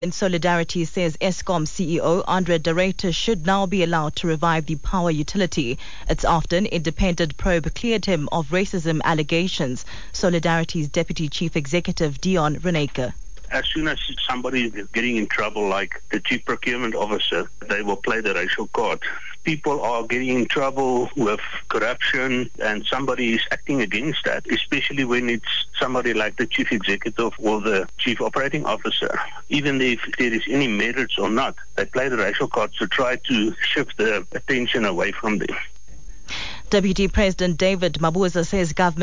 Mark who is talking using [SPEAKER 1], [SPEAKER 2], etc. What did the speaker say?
[SPEAKER 1] In Solidarity says Eskom CEO Andre de Ruyter should now be allowed to revive the power utility. It's after an independent probe cleared him of racism allegations. Solidarity's Deputy Chief Executive Dion Reneke.
[SPEAKER 2] As soon as somebody is getting in trouble, like the Chief Procurement Officer, they will play the racial card. People are getting in trouble with corruption and somebody is acting against that, especially when it's somebody like the Chief Executive or the Chief Operating Officer. Even if there is any merits or not, they play the racial card to try to shift the attention away from them.
[SPEAKER 1] Deputy President David Mabuza says government